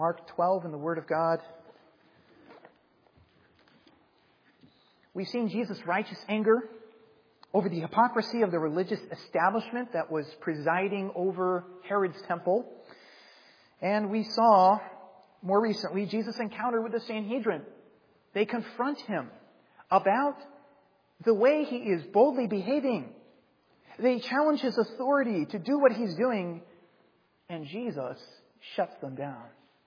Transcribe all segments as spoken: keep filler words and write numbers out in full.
Mark twelve in the Word of God. We've seen Jesus' righteous anger over the hypocrisy of the religious establishment that was presiding over Herod's temple. And we saw, more recently, Jesus' encounter with the Sanhedrin. They confront him about the way he is boldly behaving. They challenge his authority to do what he's doing, and Jesus shuts them down.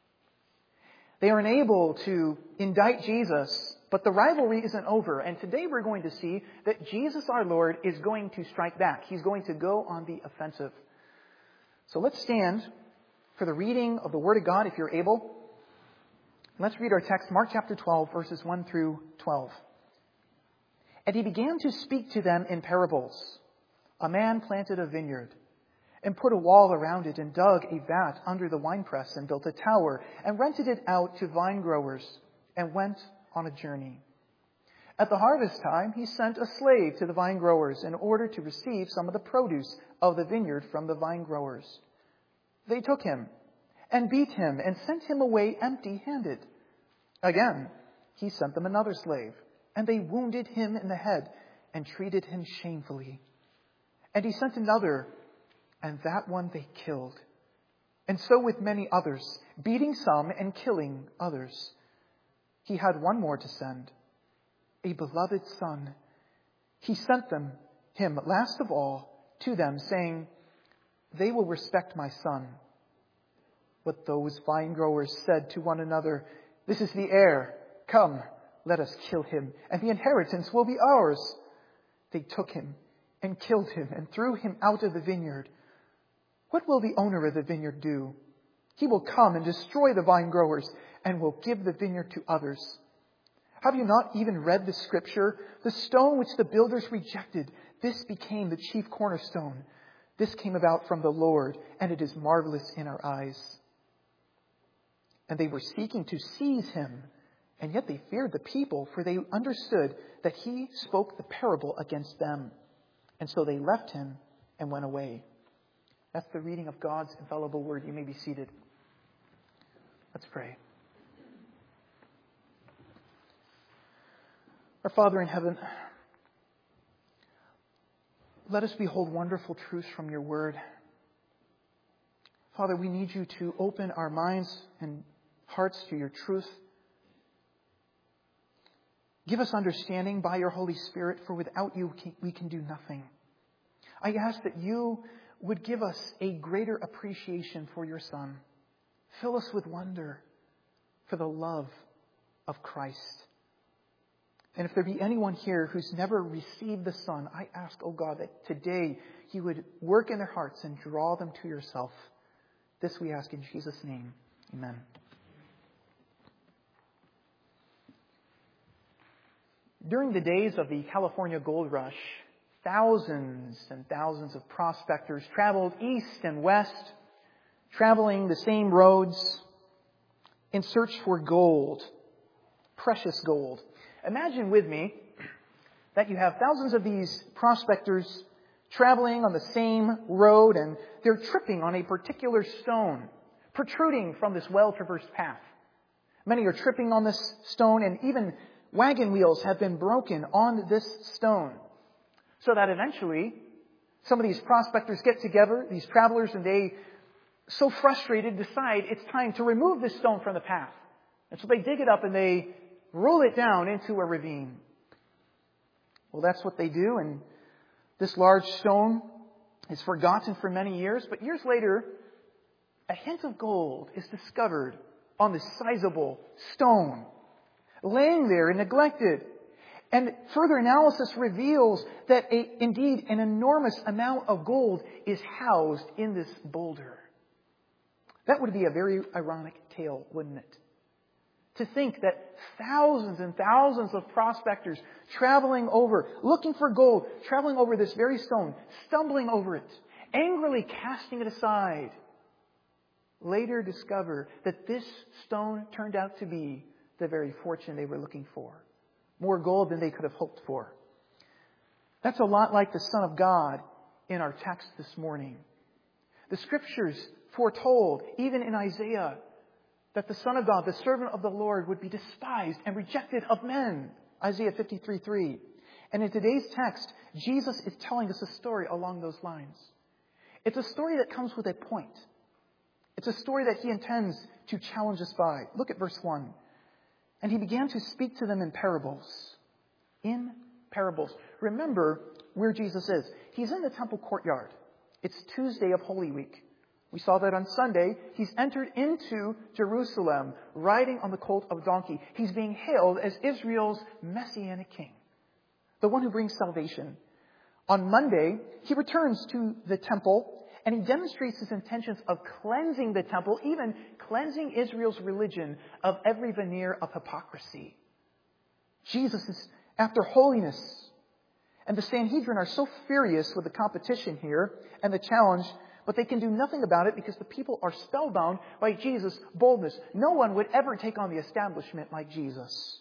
They are unable to indict Jesus, but the rivalry isn't over. And today we're going to see that Jesus our Lord is going to strike back. He's going to go on the offensive. So let's stand for the reading of the Word of God if you're able. Let's read our text, Mark chapter twelve, verses one through twelve. And he began to speak to them in parables. A man planted a vineyard and put a wall around it and dug a vat under the winepress and built a tower and rented it out to vine growers and went on a journey. At the harvest time, he sent a slave to the vine growers in order to receive some of the produce of the vineyard from the vine growers. They took him and beat him and sent him away empty-handed. Again, he sent them another slave, and they wounded him in the head and treated him shamefully. And he sent another, and that one they killed. And so with many others, beating some and killing others. He had one more to send, a beloved son. He sent them, him last of all, to them, saying, they will respect my son. But those vine growers said to one another, this is the heir. Come, let us kill him, and the inheritance will be ours. They took him and killed him and threw him out of the vineyard. What will the owner of the vineyard do? He will come and destroy the vine growers and will give the vineyard to others. Have you not even read the scripture? The stone which the builders rejected, this became the chief cornerstone. This came about from the Lord, and it is marvelous in our eyes. And they were seeking to seize him, and yet they feared the people, for they understood that he spoke the parable against them. And so they left him and went away. That's the reading of God's infallible word. You may be seated. Let's pray. Our Father in heaven, let us behold wonderful truths from your word. Father, we need you to open our minds and hearts to your truth. Give us understanding by your Holy Spirit, for without you we can do nothing. I ask that you would give us a greater appreciation for your Son. Fill us with wonder for the love of Christ. And if there be anyone here who's never received the Son, I ask, oh God, that today you would work in their hearts and draw them to yourself. This we ask in Jesus' name. Amen. During the days of the California gold rush, thousands and thousands of prospectors traveled east and west, traveling the same roads in search for gold, precious gold. Imagine with me that you have thousands of these prospectors traveling on the same road, and they're tripping on a particular stone protruding from this well-traversed path. Many are tripping on this stone, and even wagon wheels have been broken on this stone. So that eventually, some of these prospectors get together, these travelers, and they, so frustrated, decide it's time to remove this stone from the path. And so they dig it up and they roll it down into a ravine. Well, that's what they do, and this large stone is forgotten for many years. But years later, a hint of gold is discovered on this sizable stone, laying there and neglected. And further analysis reveals that a, indeed an enormous amount of gold is housed in this boulder. That would be a very ironic tale, wouldn't it? To think that thousands and thousands of prospectors traveling over, looking for gold, traveling over this very stone, stumbling over it, angrily casting it aside, later discover that this stone turned out to be the very fortune they were looking for. More gold than they could have hoped for. That's a lot like the Son of God in our text this morning. The Scriptures foretold, even in Isaiah, that the Son of God, the servant of the Lord, would be despised and rejected of men. Isaiah fifty-three three. And in today's text, Jesus is telling us a story along those lines. It's a story that comes with a point. It's a story that he intends to challenge us by. Look at verse one. And he began to speak to them in parables. In parables. Remember where Jesus is. He's in the temple courtyard. It's Tuesday of Holy Week. We saw that on Sunday. He's entered into Jerusalem riding on the colt of a donkey. He's being hailed as Israel's messianic king, the one who brings salvation. On Monday, he returns to the temple and he demonstrates his intentions of cleansing the temple, even cleansing Israel's religion of every veneer of hypocrisy. Jesus is after holiness. And the Sanhedrin are so furious with the competition here and the challenge, but they can do nothing about it because the people are spellbound by Jesus' boldness. No one would ever take on the establishment like Jesus.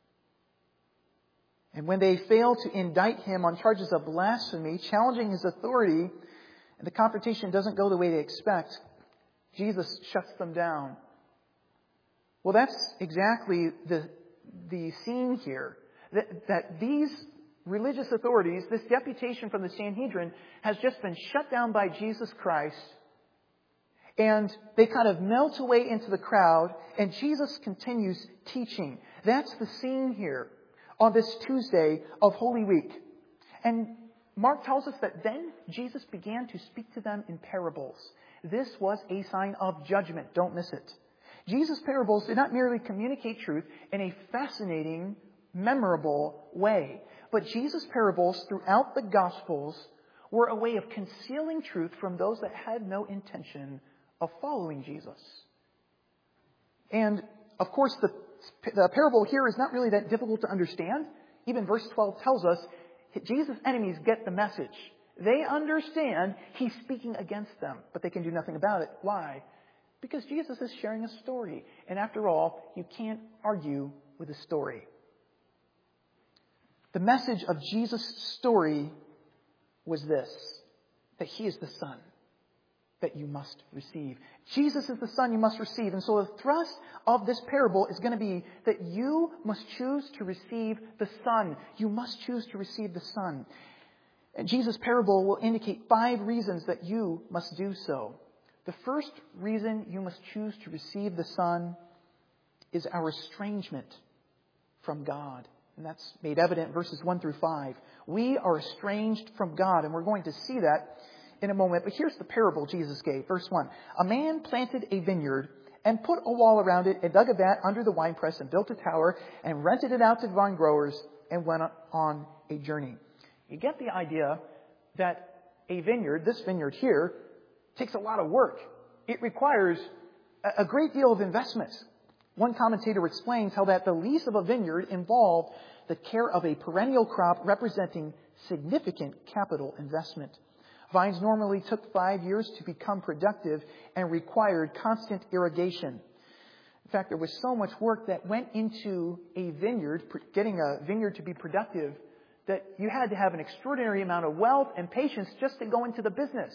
And when they fail to indict him on charges of blasphemy, challenging his authority, and the confrontation doesn't go the way they expect, Jesus shuts them down. Well, that's exactly the, the scene here. That, that these religious authorities, this deputation from the Sanhedrin, has just been shut down by Jesus Christ. And they kind of melt away into the crowd, and Jesus continues teaching. That's the scene here on this Tuesday of Holy Week. And Mark tells us that then Jesus began to speak to them in parables. This was a sign of judgment. Don't miss it. Jesus' parables did not merely communicate truth in a fascinating, memorable way. But Jesus' parables throughout the Gospels were a way of concealing truth from those that had no intention of following Jesus. And, of course, the, the parable here is not really that difficult to understand. Even verse twelve tells us Jesus' enemies get the message. They understand he's speaking against them, but they can do nothing about it. Why? Because Jesus is sharing a story. And after all, you can't argue with a story. The message of Jesus' story was this, that he is the Son that you must receive. Jesus is the Son you must receive. And so the thrust of this parable is going to be that you must choose to receive the Son. You must choose to receive the Son. And Jesus' parable will indicate five reasons that you must do so. The first reason you must choose to receive the Son is our estrangement from God. And that's made evident in verses one through five. We are estranged from God, and we're going to see that in a moment. But here's the parable Jesus gave. Verse one. A man planted a vineyard and put a wall around it and dug a vat under the winepress and built a tower and rented it out to vine growers and went on a journey. You get the idea that a vineyard, this vineyard here, takes a lot of work. It requires a great deal of investment. One commentator explains how that the lease of a vineyard involved the care of a perennial crop representing significant capital investment. Vines normally took five years to become productive and required constant irrigation. In fact, there was so much work that went into a vineyard, getting a vineyard to be productive, that you had to have an extraordinary amount of wealth and patience just to go into the business.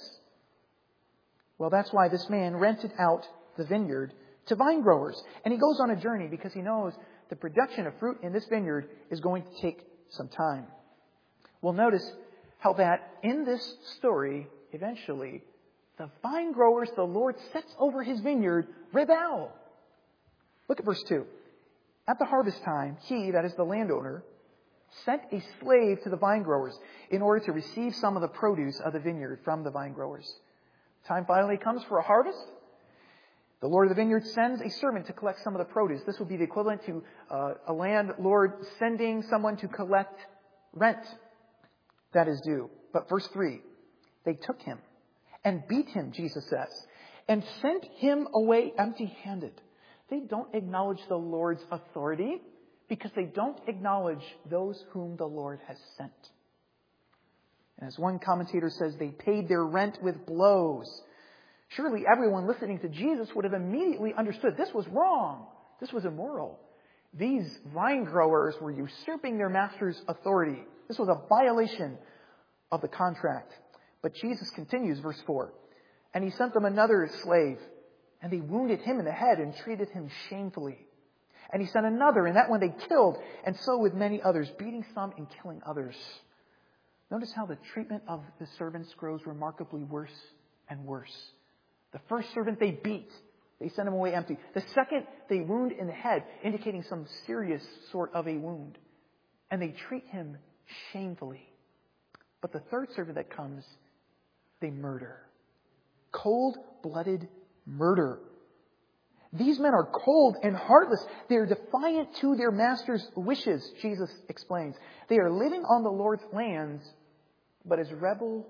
Well, that's why this man rented out the vineyard to vine growers. And he goes on a journey because he knows the production of fruit in this vineyard is going to take some time. Well, notice how that in this story, eventually, the vine growers the Lord sets over his vineyard rebel. Look at verse two. At the harvest time, he, that is the landowner, sent a slave to the vine growers in order to receive some of the produce of the vineyard from the vine growers. Time finally comes for a harvest. The Lord of the vineyard sends a servant to collect some of the produce. This would be the equivalent to uh, a landlord sending someone to collect rent that is due. But verse three, they took him and beat him, Jesus says, and sent him away empty-handed. They don't acknowledge the Lord's authority because they don't acknowledge those whom the Lord has sent. And as one commentator says, they paid their rent with blows. Surely everyone listening to Jesus would have immediately understood this was wrong. This was immoral. These vine growers were usurping their master's authority. This was a violation of the contract. But Jesus continues, verse four. And he sent them another slave, and they wounded him in the head and treated him shamefully. And he sent another, and that one they killed, and so with many others, beating some and killing others. Notice how the treatment of the servants grows remarkably worse and worse. The first servant they beat. They sent him away empty. The second they wound in the head, indicating some serious sort of a wound. And they treat him shamefully. But the third servant that comes, they murder. Cold-blooded murder. These men are cold and heartless. They are defiant to their master's wishes, Jesus explains. They are living on the Lord's lands, but as rebels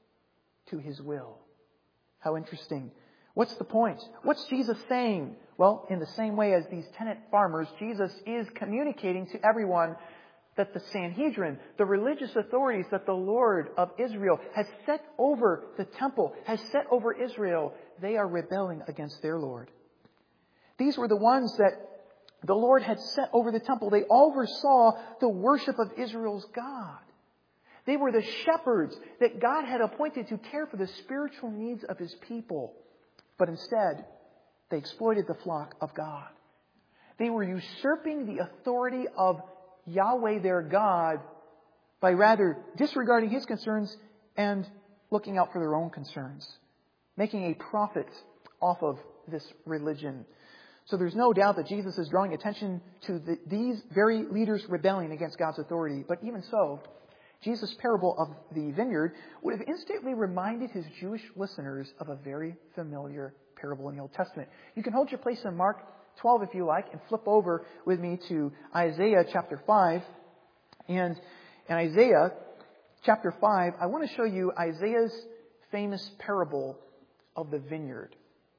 to his will. How interesting. What's the point? What's Jesus saying? Well, in the same way as these tenant farmers, Jesus is communicating to everyone that the Sanhedrin, the religious authorities that the Lord of Israel has set over the temple, has set over Israel, they are rebelling against their Lord. These were the ones that the Lord had set over the temple. They oversaw the worship of Israel's God. They were the shepherds that God had appointed to care for the spiritual needs of his people. But instead, they exploited the flock of God. They were usurping the authority of Yahweh their God by rather disregarding his concerns and looking out for their own concerns, making a profit off of this religion. So there's no doubt that Jesus is drawing attention to the, these very leaders rebelling against God's authority. But even so, Jesus' parable of the vineyard would have instantly reminded his Jewish listeners of a very familiar parable in the Old Testament. You can hold your place in Mark twelve if you like and flip over with me to Isaiah chapter five. And in Isaiah chapter five, I want to show you Isaiah's famous parable of the vineyard.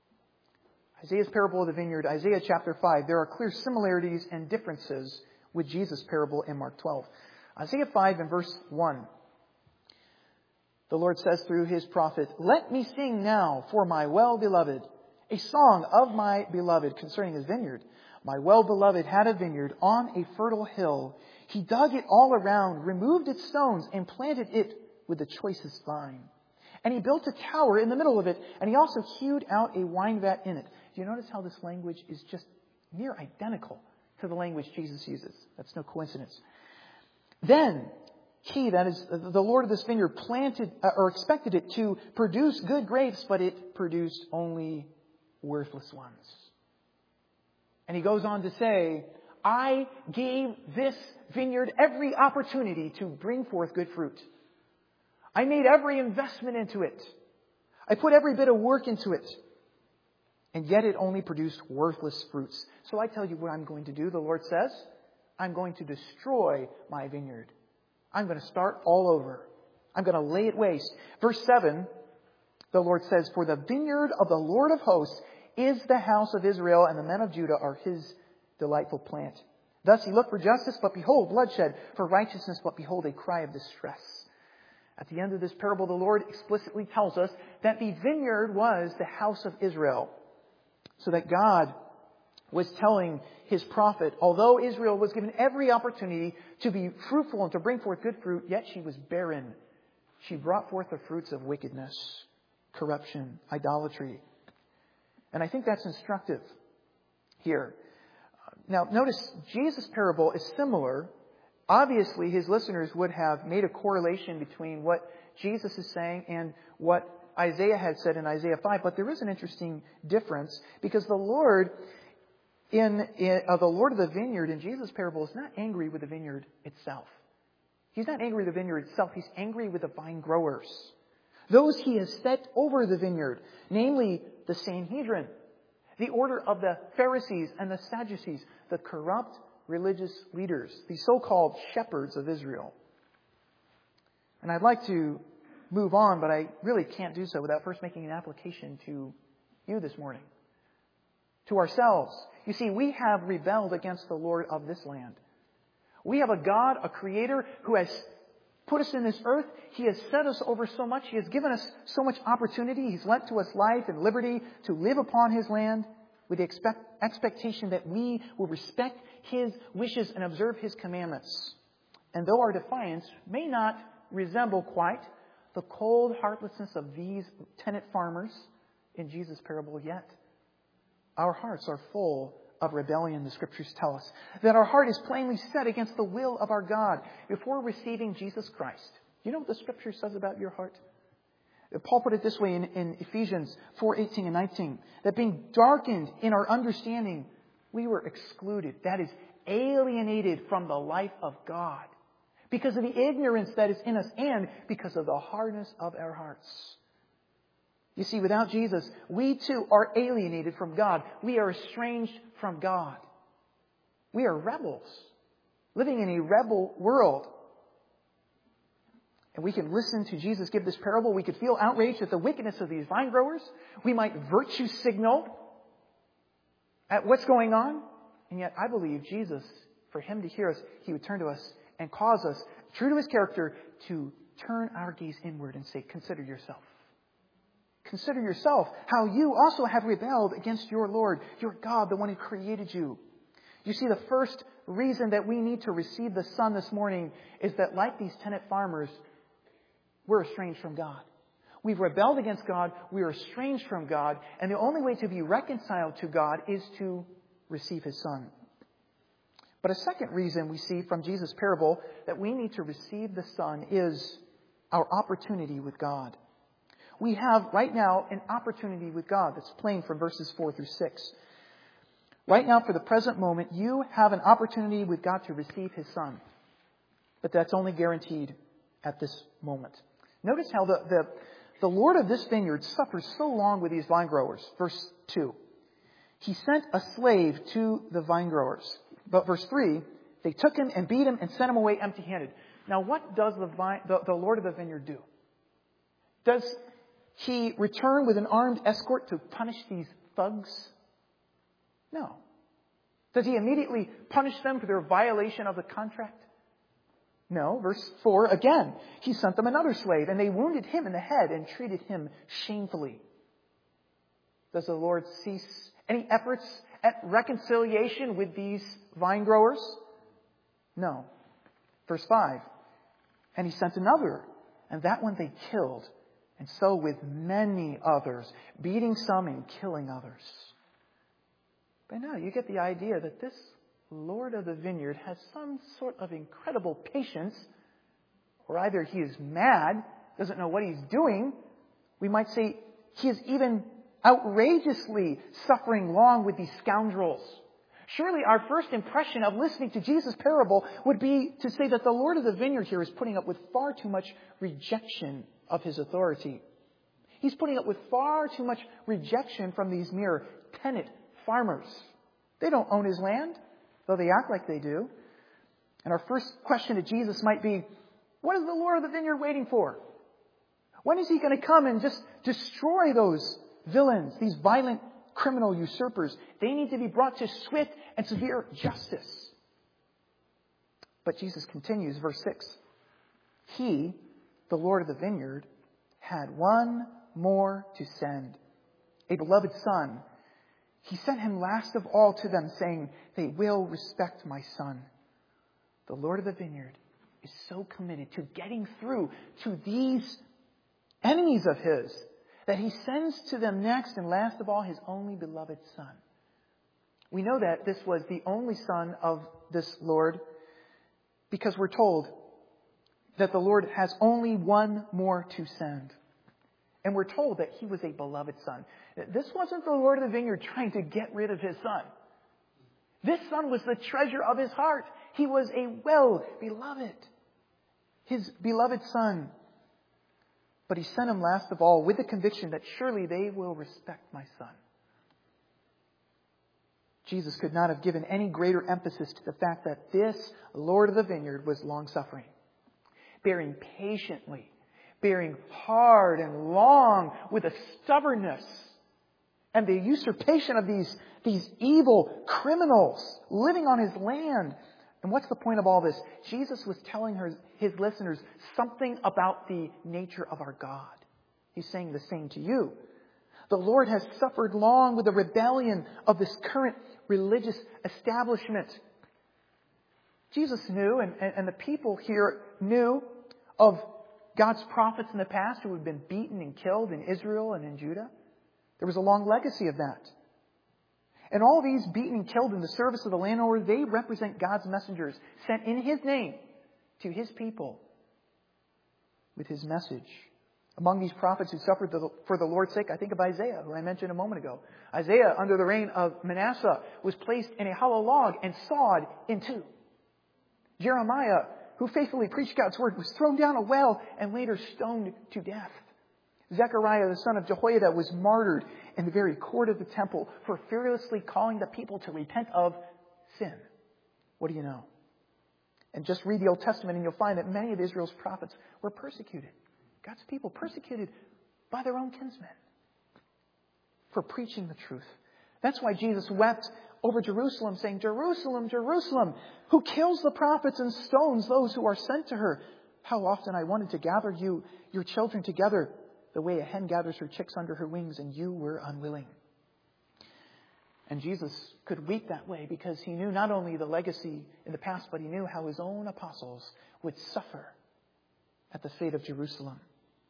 Isaiah's parable of the vineyard, Isaiah chapter five. There are clear similarities and differences with Jesus' parable in Mark twelve. Isaiah five and verse one. The Lord says through his prophet, "Let me sing now for my well-beloved, a song of my beloved concerning his vineyard. My well-beloved had a vineyard on a fertile hill. He dug it all around, removed its stones, and planted it with the choicest vine. And he built a tower in the middle of it, and he also hewed out a wine vat in it." Do you notice how this language is just near identical to the language Jesus uses? That's no coincidence. Then he, that is the Lord of this vineyard, planted uh, or expected it to produce good grapes, but it produced only worthless ones. And he goes on to say, "I gave this vineyard every opportunity to bring forth good fruit. I made every investment into it. I put every bit of work into it. And yet it only produced worthless fruits. So I tell you what I'm going to do," the Lord says. "I'm going to destroy my vineyard. I'm going to start all over. I'm going to lay it waste." Verse seven, the Lord says, "For the vineyard of the Lord of hosts is the house of Israel, and the men of Judah are his delightful plant. Thus he looked for justice, but behold, bloodshed, for righteousness, but behold, a cry of distress." At the end of this parable, the Lord explicitly tells us that the vineyard was the house of Israel. So that God was telling his prophet, although Israel was given every opportunity to be fruitful and to bring forth good fruit, yet she was barren. She brought forth the fruits of wickedness, corruption, idolatry. And I think that's instructive here. Now, notice Jesus' parable is similar. Obviously, his listeners would have made a correlation between what Jesus is saying and what Isaiah had said in Isaiah five, but there is an interesting difference because the Lord in, in uh, the Lord of the vineyard in Jesus' parable is not angry with the vineyard itself. He's not angry with the vineyard itself. He's angry with the vine growers, those he has set over the vineyard, namely the Sanhedrin, the order of the Pharisees and the Sadducees, the corrupt religious leaders, the so-called shepherds of Israel. And I'd like to move on, but I really can't do so without first making an application to you this morning, to ourselves. You see, we have rebelled against the Lord of this land. We have a God, a Creator, who has put us in this earth. He has set us over so much. He has given us so much opportunity. He's lent to us life and liberty to live upon His land with the expect, expectation that we will respect His wishes and observe His commandments. And though our defiance may not resemble quite the cold heartlessness of these tenant farmers in Jesus' parable, yet our hearts are full of rebellion, the Scriptures tell us. That our heart is plainly set against the will of our God before receiving Jesus Christ. You know what the Scripture says about your heart? Paul put it this way in, in Ephesians four, eighteen and nineteen. That being darkened in our understanding, we were excluded. That is, alienated from the life of God. Because of the ignorance that is in us and because of the hardness of our hearts. You see, without Jesus, we too are alienated from God. We are estranged from God. We are rebels, living in a rebel world. And we can listen to Jesus give this parable. We could feel outraged at the wickedness of these vine growers. We might virtue signal at what's going on. And yet I believe Jesus, for Him to hear us, He would turn to us and cause us, true to His character, to turn our gaze inward and say, consider yourself. Consider yourself how you also have rebelled against your Lord, your God, the one who created you. You see, the first reason that we need to receive the Son this morning is that, like these tenant farmers, we're estranged from God. We've rebelled against God. We are estranged from God. And the only way to be reconciled to God is to receive His Son. But a second reason we see from Jesus' parable that we need to receive the Son is our opportunity with God. We have right now an opportunity with God that's plain from verses four through six. Right now, for the present moment, you have an opportunity with God to receive His Son. But that's only guaranteed at this moment. Notice how the, the, the Lord of this vineyard suffers so long with these vine growers. Verse two. He sent a slave to the vine growers. But verse three, they took him and beat him and sent him away empty-handed. Now, what does the, vine, the, the Lord of the vineyard do? Does He return with an armed escort to punish these thugs? No. Does He immediately punish them for their violation of the contract? No. Verse four, again, He sent them another slave, and they wounded him in the head and treated him shamefully. Does the Lord cease any efforts at reconciliation with these vine growers? No. Verse five, and He sent another, and that one they killed. And so with many others, beating some and killing others. But now you get the idea that this Lord of the vineyard has some sort of incredible patience, or either He is mad, doesn't know what He's doing. We might say He is even outrageously suffering long with these scoundrels. Surely our first impression of listening to Jesus' parable would be to say that the Lord of the vineyard here is putting up with far too much rejection of His authority. He's putting up with far too much rejection from these mere tenant farmers. They don't own His land, though they act like they do. And our first question to Jesus might be, what is the Lord of the vineyard waiting for? When is He going to come and just destroy those villains, these violent criminal usurpers? They need to be brought to swift and severe justice. But Jesus continues, verse six. He, the Lord of the vineyard, had one more to send, a beloved son. He sent him last of all to them, saying, they will respect my son. The Lord of the vineyard is so committed to getting through to these enemies of His that He sends to them next and last of all His only beloved Son. We know that this was the only Son of this Lord because we're told that the Lord has only one more to send. And we're told that He was a beloved Son. This wasn't the Lord of the vineyard trying to get rid of His Son. This Son was the treasure of His heart. He was a well-beloved, His beloved Son. But He sent Him last of all with the conviction that surely they will respect my Son. Jesus could not have given any greater emphasis to the fact that this Lord of the vineyard was long-suffering, bearing patiently, bearing hard and long with a stubbornness and the usurpation of these, these evil criminals living on His land. And what's the point of all this? Jesus was telling her, His listeners something about the nature of our God. He's saying the same to you. The Lord has suffered long with the rebellion of this current religious establishment. Jesus knew, and, and, and the people here knew of God's prophets in the past who had been beaten and killed in Israel and in Judah. There was a long legacy of that. And all these beaten and killed in the service of the landowner, they represent God's messengers sent in His name to His people with His message. Among these prophets who suffered for the Lord's sake, I think of Isaiah, who I mentioned a moment ago. Isaiah, under the reign of Manasseh, was placed in a hollow log and sawed in two. Jeremiah, who faithfully preached God's word, was thrown down a well and later stoned to death. Zechariah, the son of Jehoiada, was martyred in the very court of the temple for fearlessly calling the people to repent of sin. What do you know? And just read the Old Testament and you'll find that many of Israel's prophets were persecuted. God's people persecuted by their own kinsmen for preaching the truth. That's why Jesus wept over Jerusalem, saying, Jerusalem, Jerusalem, who kills the prophets and stones those who are sent to her. How often I wanted to gather you, your children together, the way a hen gathers her chicks under her wings, and you were unwilling. And Jesus could weep that way because He knew not only the legacy in the past, but He knew how His own apostles would suffer at the fate of Jerusalem.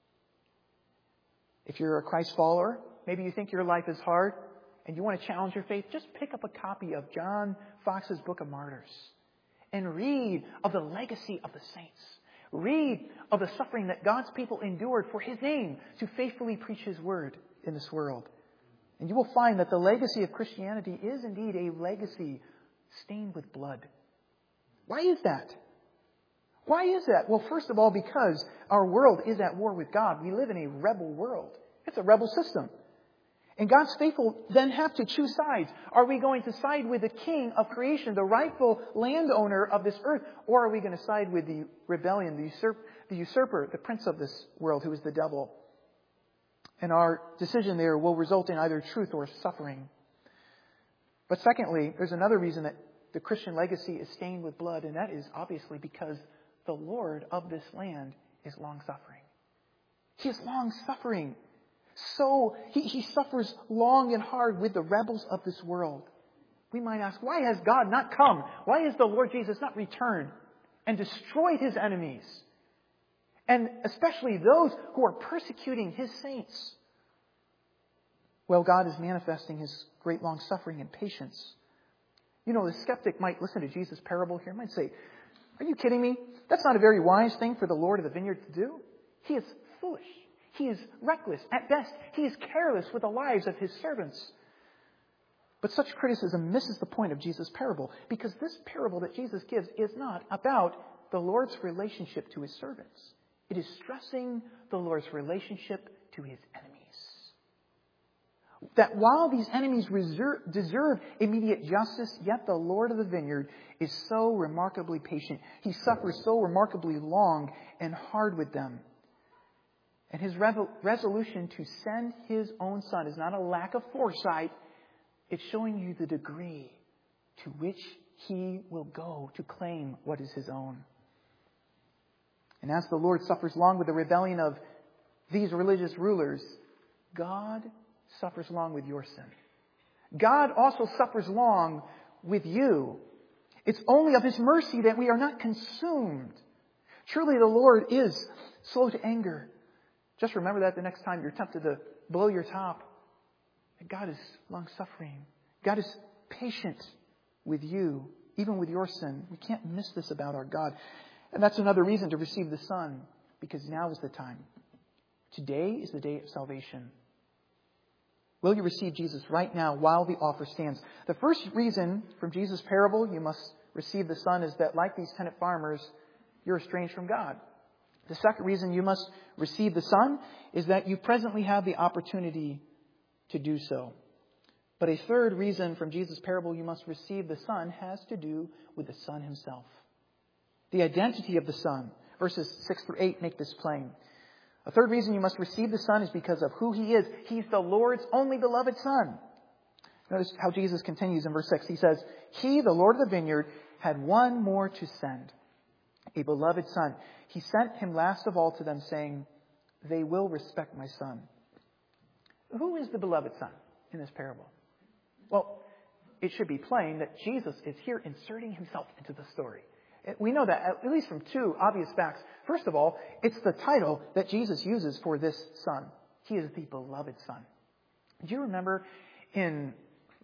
If you're a Christ follower, maybe you think your life is hard and you want to challenge your faith, just pick up a copy of John Fox's Book of Martyrs and read of the legacy of the saints. Read of the suffering that God's people endured for His name to faithfully preach His word in this world. And you will find that the legacy of Christianity is indeed a legacy stained with blood. Why is that? Why is that? Well, first of all, because our world is at war with God. We live in a rebel world. It's a rebel system. And God's faithful then have to choose sides. Are we going to side with the king of creation, the rightful landowner of this earth? Or are we going to side with the rebellion, the, usurp, the usurper, the prince of this world, who is the devil? And our decision there will result in either truth or suffering. But secondly, there's another reason that the Christian legacy is stained with blood, and that is obviously because the Lord of this land is long-suffering. He is long-suffering. So he, he suffers long and hard with the rebels of this world. We might ask, why has God not come? Why has the Lord Jesus not returned and destroyed His enemies? And especially those who are persecuting His saints. Well, God is manifesting His great long-suffering and patience. You know, the skeptic might listen to Jesus' parable here and might say, are you kidding me? That's not a very wise thing for the Lord of the vineyard to do. He is foolish. He is reckless. At best, He is careless with the lives of His servants. But such criticism misses the point of Jesus' parable, because this parable that Jesus gives is not about the Lord's relationship to His servants. It is stressing the Lord's relationship to His enemies. That while these enemies reserve, deserve immediate justice, yet the Lord of the vineyard is so remarkably patient. He suffers so remarkably long and hard with them. And His revo- resolution to send His own Son is not a lack of foresight. It's showing you the degree to which He will go to claim what is His own. And as the Lord suffers long with the rebellion of these religious rulers, God suffers long with your sin. God also suffers long with you. It's only of His mercy that we are not consumed. Truly, the Lord is slow to anger. Just remember that the next time you're tempted to blow your top. God is long-suffering. God is patient with you, even with your sin. We can't miss this about our God. And that's another reason to receive the Son, because now is the time. Today is the day of salvation. Will you receive Jesus right now while the offer stands? The first reason from Jesus' parable you must receive the Son is that, like these tenant farmers, you're estranged from God. The second reason you must receive the Son is that you presently have the opportunity to do so. But a third reason from Jesus' parable you must receive the Son has to do with the Son Himself. The identity of the Son. Verses six through eight make this plain. A third reason you must receive the Son is because of who He is. He's the Lord's only beloved Son. Notice how Jesus continues in verse six. He says, He, the Lord of the vineyard, had one more to send, a beloved Son. He sent Him last of all to them, saying, they will respect my Son. Who is the beloved Son in this parable? Well, it should be plain that Jesus is here inserting Himself into the story. We know that at least from two obvious facts. First of all, it's the title that Jesus uses for this Son. He is the beloved Son. Do you remember in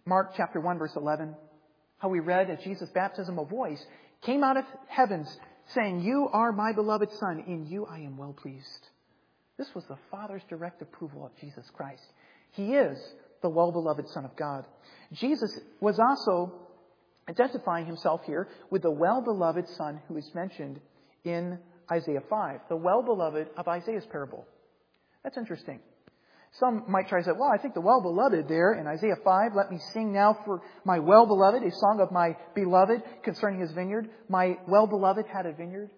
Mark chapter one, verse eleven, how we read at Jesus' baptism, a voice came out of heavens saying, "You are my beloved Son, in you I am well pleased." This was the Father's direct approval of Jesus Christ. He is the well-beloved Son of God. Jesus was also identifying himself here with the well-beloved Son who is mentioned in Isaiah five, the well-beloved of Isaiah's parable. That's interesting. Some might try to say, well, I think the well-beloved there in Isaiah five, let me sing now for my well-beloved, a song of my beloved concerning his vineyard. My well-beloved had a vineyard.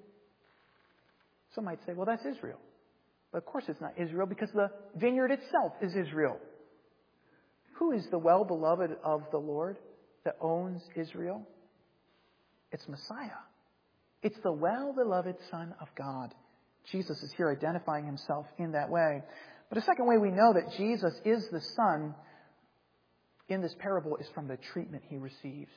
Some might say, well, that's Israel. But of course it's not Israel because the vineyard itself is Israel. Who is the well-beloved of the Lord that owns Israel? It's Messiah. It's the well-beloved Son of God. Jesus is here identifying himself in that way. But a second way we know that Jesus is the Son in this parable is from the treatment he receives.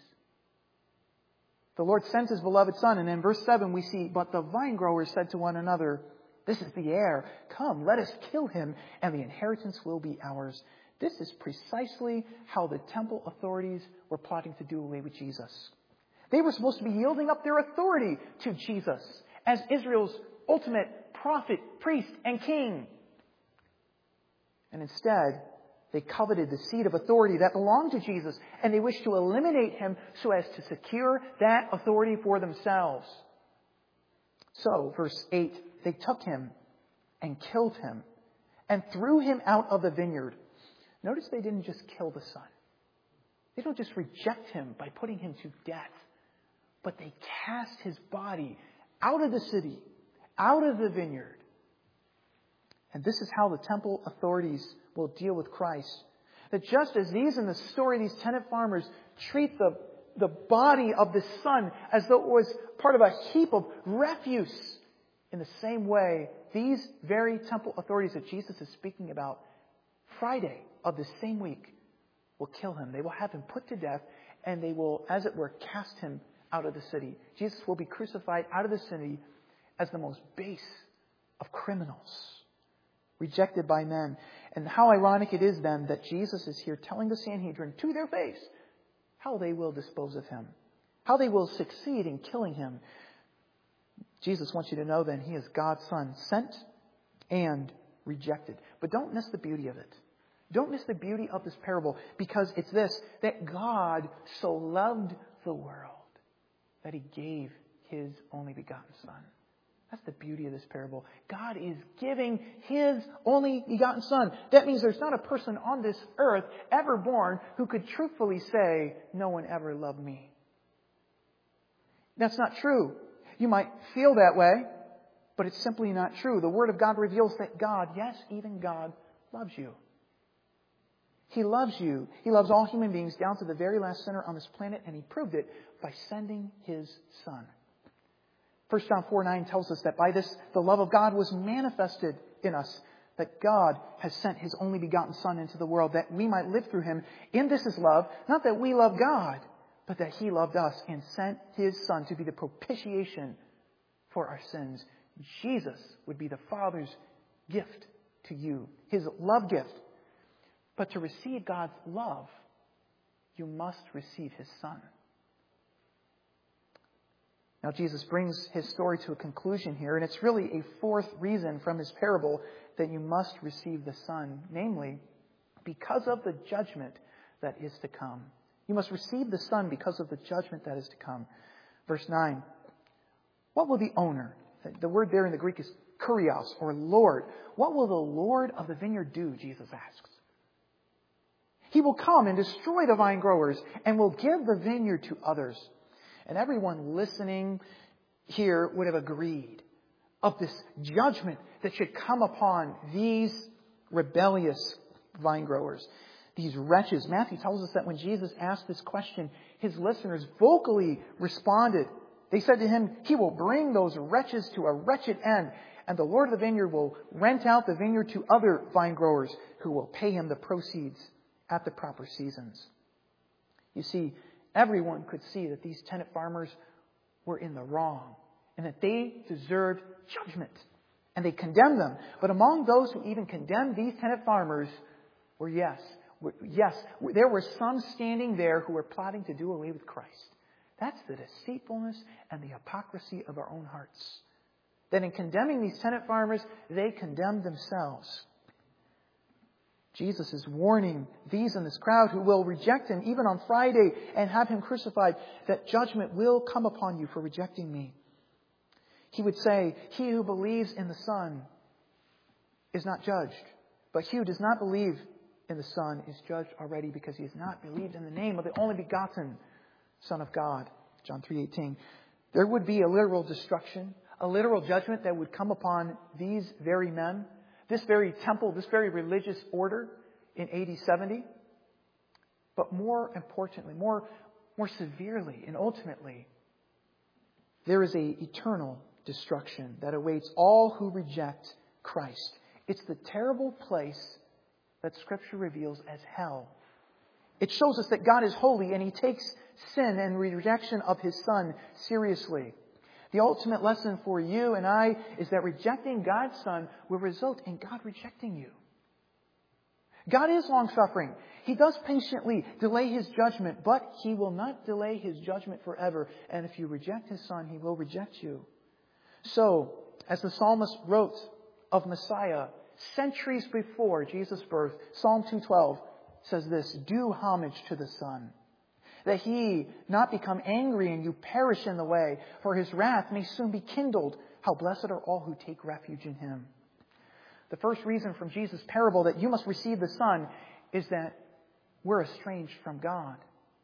The Lord sends his beloved Son, and in verse seven we see, "But the vine growers said to one another, 'This is the heir. Come, let us kill him, and the inheritance will be ours.'" This is precisely how the temple authorities were plotting to do away with Jesus. They were supposed to be yielding up their authority to Jesus as Israel's ultimate prophet, priest, and king. And instead, they coveted the seat of authority that belonged to Jesus, and they wished to eliminate him so as to secure that authority for themselves. So, verse eight, they took him and killed him and threw him out of the vineyard. Notice they didn't just kill the Son. They don't just reject him by putting him to death, but they cast his body out of the city, out of the vineyard. And this is how the temple authorities will deal with Christ. That just as these in the story, these tenant farmers treat the, the body of the Son as though it was part of a heap of refuse, in the same way, these very temple authorities that Jesus is speaking about, Friday of the same week, will kill him. They will have him put to death, and they will, as it were, cast him out of the city. Jesus will be crucified out of the city as the most base of criminals, rejected by men. And how ironic it is then that Jesus is here telling the Sanhedrin to their face how they will dispose of him, how they will succeed in killing him. Jesus wants you to know then he is God's Son, sent and rejected. But don't miss the beauty of it. Don't miss the beauty of this parable, because it's this, that God so loved the world that he gave his only begotten Son. That's the beauty of this parable. God is giving his only begotten Son. That means there's not a person on this earth ever born who could truthfully say, "No one ever loved me." That's not true. You might feel that way, but it's simply not true. The Word of God reveals that God, yes, even God, loves you. He loves you. He loves all human beings down to the very last sinner on this planet, and he proved it by sending his Son. First John four nine tells us that by this the love of God was manifested in us, that God has sent his only begotten Son into the world that we might live through him. In this is love, not that we love God, but that he loved us and sent his Son to be the propitiation for our sins. Jesus would be the Father's gift to you, his love gift. But to receive God's love, you must receive his Son. Now, Jesus brings his story to a conclusion here, and it's really a fourth reason from his parable that you must receive the Son, namely, because of the judgment that is to come. You must receive the Son because of the judgment that is to come. Verse nine, what will the owner, the word there in the Greek is kurios, or Lord, what will the Lord of the vineyard do, Jesus asks. He will come and destroy the vine growers and will give the vineyard to others. And everyone listening here would have agreed of this judgment that should come upon these rebellious vine growers, these wretches. Matthew tells us that when Jesus asked this question, his listeners vocally responded. They said to him, he will bring those wretches to a wretched end, and the Lord of the vineyard will rent out the vineyard to other vine growers who will pay him the proceeds at the proper seasons. You see, everyone could see that these tenant farmers were in the wrong and that they deserved judgment. And they condemned them. But among those who even condemned these tenant farmers were, yes, Yes, there were some standing there who were plotting to do away with Christ. That's the deceitfulness and the hypocrisy of our own hearts. That in condemning these tenant farmers, they condemned themselves. Jesus is warning these in this crowd who will reject Him even on Friday and have Him crucified, that judgment will come upon you for rejecting me. He would say, he who believes in the Son is not judged, but he who does not believe in the Son is judged already because he has not believed in the name of the only begotten Son of God. John three eighteen. There would be a literal destruction, a literal judgment that would come upon these very men, this very temple, this very religious order in A D seventy. But more importantly, more, more severely and ultimately, there is an eternal destruction that awaits all who reject Christ. It's the terrible place that Scripture reveals as hell. It shows us that God is holy and He takes sin and rejection of His Son seriously. The ultimate lesson for you and I is that rejecting God's Son will result in God rejecting you. God is long-suffering. He does patiently delay His judgment, but He will not delay His judgment forever. And if you reject His Son, He will reject you. So, as the psalmist wrote of Messiah centuries before Jesus' birth, Psalm two twelve says this, "Do homage to the Son, that He not become angry and you perish in the way, for His wrath may soon be kindled. How blessed are all who take refuge in Him." The first reason from Jesus' parable that you must receive the Son is that we're estranged from God.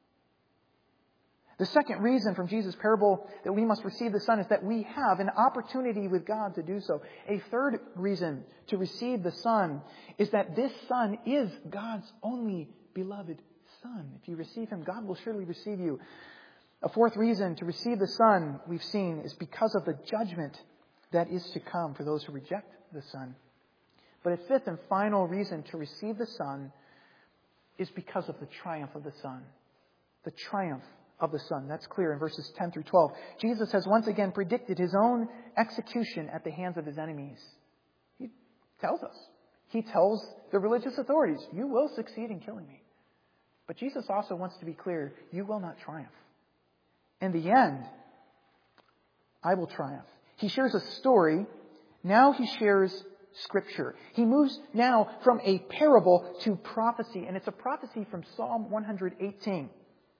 The second reason from Jesus' parable that we must receive the Son is that we have an opportunity with God to do so. A third reason to receive the Son is that this Son is God's only beloved Son. If you receive Him, God will surely receive you. A fourth reason to receive the Son, we've seen, is because of the judgment that is to come for those who reject the Son. But a fifth and final reason to receive the Son is because of the triumph of the Son. The triumph of the Son. That's clear in verses ten through twelve. Jesus has once again predicted His own execution at the hands of His enemies. He tells us. He tells the religious authorities, you will succeed in killing me. But Jesus also wants to be clear, you will not triumph. In the end, I will triumph. He shares a story. Now He shares Scripture. He moves now from a parable to prophecy. And it's a prophecy from Psalm one eighteen.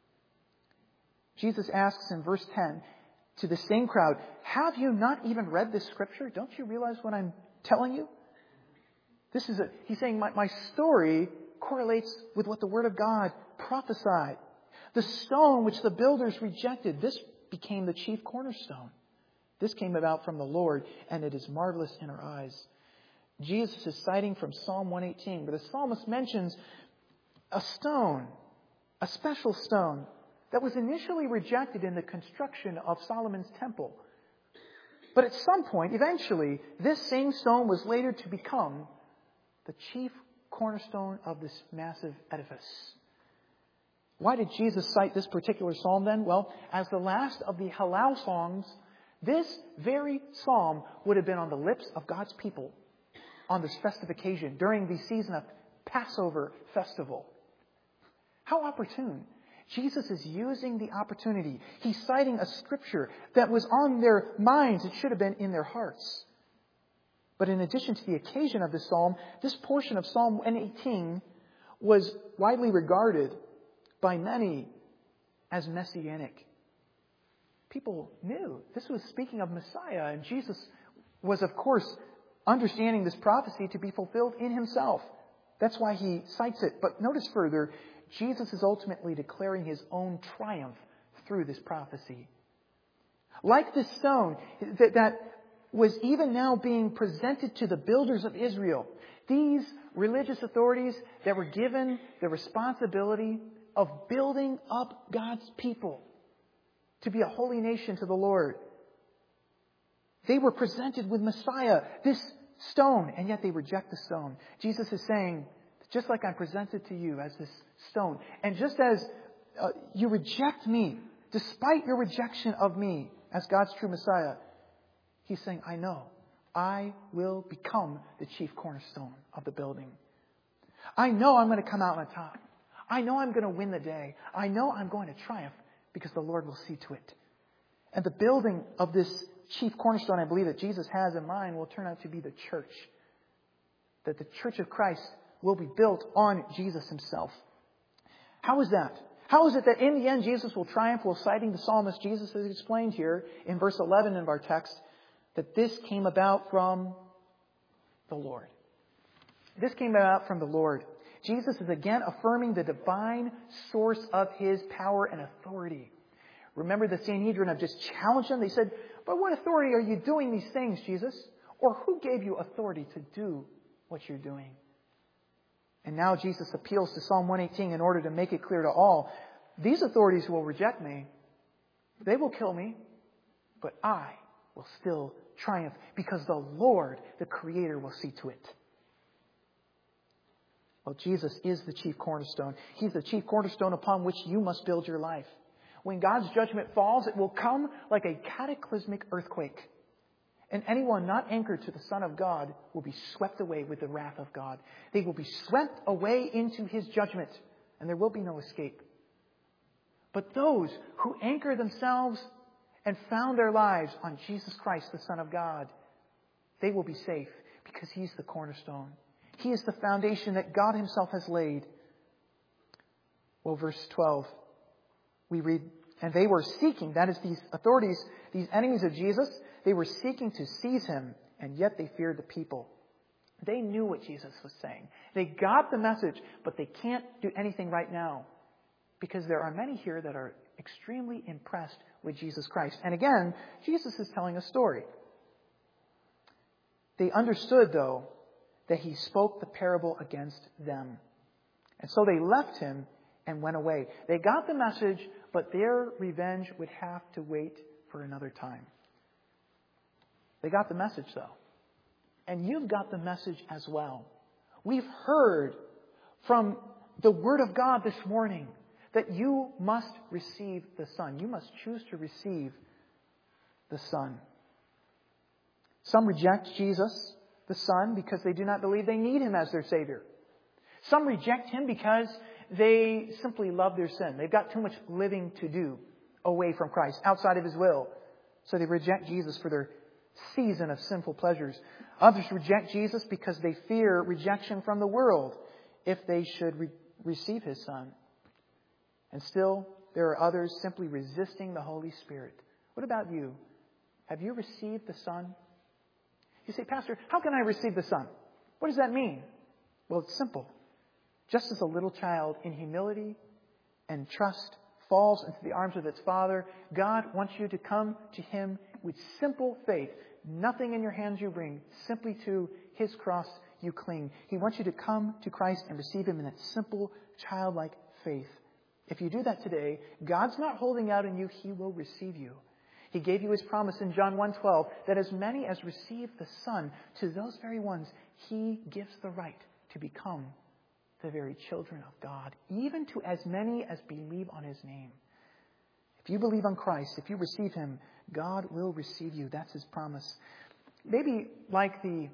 Jesus asks in verse ten to the same crowd, have you not even read this Scripture? Don't you realize what I'm telling you? This is a, he's saying, my, my story correlates with what the Word of God prophesied. The stone which the builders rejected, this became the chief cornerstone. This came about from the Lord, and it is marvelous in our eyes. Jesus is citing from Psalm one eighteen, but the psalmist mentions a stone, a special stone, that was initially rejected in the construction of Solomon's temple. But at some point, eventually, this same stone was later to become the chief cornerstone of this massive edifice. Why did Jesus cite this particular psalm then? Well, as the last of the Hallel songs, this very psalm would have been on the lips of God's people on this festive occasion during the season of Passover festival. How opportune. Jesus is using the opportunity. He's citing a Scripture that was on their minds. It should have been in their hearts. But in addition to the occasion of this psalm, this portion of Psalm one eighteen was widely regarded by many as messianic. People knew this was speaking of Messiah, and Jesus was, of course, understanding this prophecy to be fulfilled in Himself. That's why He cites it. But notice further, Jesus is ultimately declaring His own triumph through this prophecy. Like this stone that, that was even now being presented to the builders of Israel, these religious authorities that were given the responsibility of building up God's people to be a holy nation to the Lord. They were presented with Messiah, this stone, and yet they reject the stone. Jesus is saying, just like I'm presented to you as this stone, and just as uh, you reject me, despite your rejection of me as God's true Messiah, He's saying, I know, I will become the chief cornerstone of the building. I know I'm going to come out on top. I know I'm going to win the day. I know I'm going to triumph because the Lord will see to it. And the building of this chief cornerstone, I believe, that Jesus has in mind will turn out to be the church. That the church of Christ will be built on Jesus himself. How is that? How is it that in the end Jesus will triumph? Well, citing the psalmist, Jesus has explained here in verse eleven of our text that this came about from the Lord. This came about from the Lord. Jesus is again affirming the divine source of his power and authority. Remember, the Sanhedrin have just challenged him. They said, "By what authority are you doing these things, Jesus? Or who gave you authority to do what you're doing?" And now Jesus appeals to Psalm one eighteen in order to make it clear to all, these authorities will reject me. They will kill me, but I will still triumph because the Lord, the Creator, will see to it. Well, Jesus is the chief cornerstone. He's the chief cornerstone upon which you must build your life. When God's judgment falls, it will come like a cataclysmic earthquake. And anyone not anchored to the Son of God will be swept away with the wrath of God. They will be swept away into his judgment, and there will be no escape. But those who anchor themselves and found their lives on Jesus Christ, the Son of God, they will be safe because he's the cornerstone. He is the foundation that God himself has laid. Well, verse twelve, we read, "And they were seeking," that is, these authorities, these enemies of Jesus, they were seeking to seize him, and yet they feared the people. They knew what Jesus was saying. They got the message, but they can't do anything right now because there are many here that are extremely impressed with Jesus Christ. And again, Jesus is telling a story. They understood, though, that he spoke the parable against them. And so they left him and went away. They got the message, but their revenge would have to wait for another time. They got the message, though. And you've got the message as well. We've heard from the Word of God this morning that you must receive the Son. You must choose to receive the Son. Some reject Jesus, the Son, because they do not believe they need him as their Savior. Some reject him because they simply love their sin. They've got too much living to do away from Christ, outside of his will. So they reject Jesus for their season of sinful pleasures. Others reject Jesus because they fear rejection from the world if they should re- receive his Son. And still, there are others simply resisting the Holy Spirit. What about you? Have you received the Son? You say, "Pastor, how can I receive the Son?" What does that mean? Well, it's simple. Just as a little child in humility and trust falls into the arms of its Father, God wants you to come to him with simple faith. Nothing in your hands you bring, simply to his cross you cling. He wants you to come to Christ and receive him in that simple, childlike faith. If you do that today, God's not holding out on you. He will receive you. He gave you his promise in John one twelve that as many as receive the Son, to those very ones, he gives the right to become the very children of God, even to as many as believe on his name. If you believe on Christ, if you receive him, God will receive you. That's his promise. Maybe like the,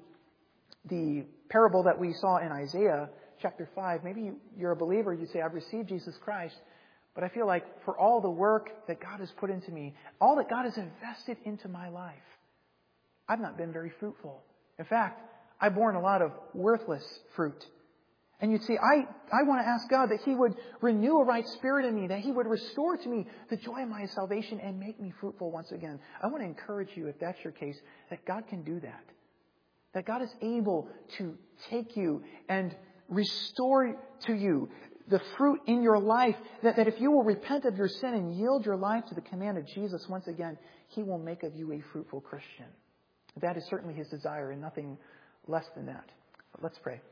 the parable that we saw in Isaiah chapter five, maybe you're a believer, you say, "I've received Jesus Christ, but I feel like for all the work that God has put into me, all that God has invested into my life, I've not been very fruitful. In fact, I've borne a lot of worthless fruit." And you'd say, I, I want to ask God that he would renew a right spirit in me, that he would restore to me the joy of my salvation and make me fruitful once again. I want to encourage you, if that's your case, that God can do that. That God is able to take you and restore to you the fruit in your life, that, that if you will repent of your sin and yield your life to the command of Jesus once again, he will make of you a fruitful Christian. That is certainly his desire and nothing less than that. But let's pray.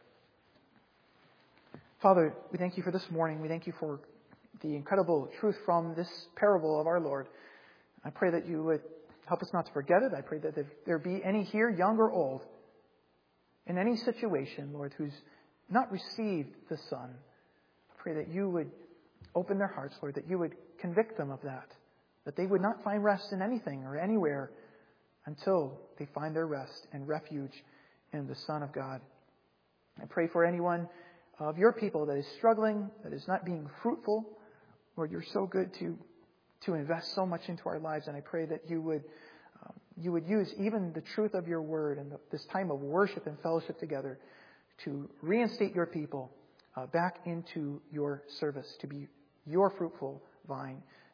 Father, we thank you for this morning. We thank you for the incredible truth from this parable of our Lord. I pray that you would help us not to forget it. I pray that if there be any here, young or old, in any situation, Lord, who's not received the Son, I pray that you would open their hearts, Lord, that you would convict them of that, that they would not find rest in anything or anywhere until they find their rest and refuge in the Son of God. I pray for anyone of your people that is struggling, that is not being fruitful. Lord, you're so good to, to invest so much into our lives, and I pray that you would um, you would use even the truth of your word and the, this time of worship and fellowship together to reinstate your people uh, back into your service, to be your fruitful vine.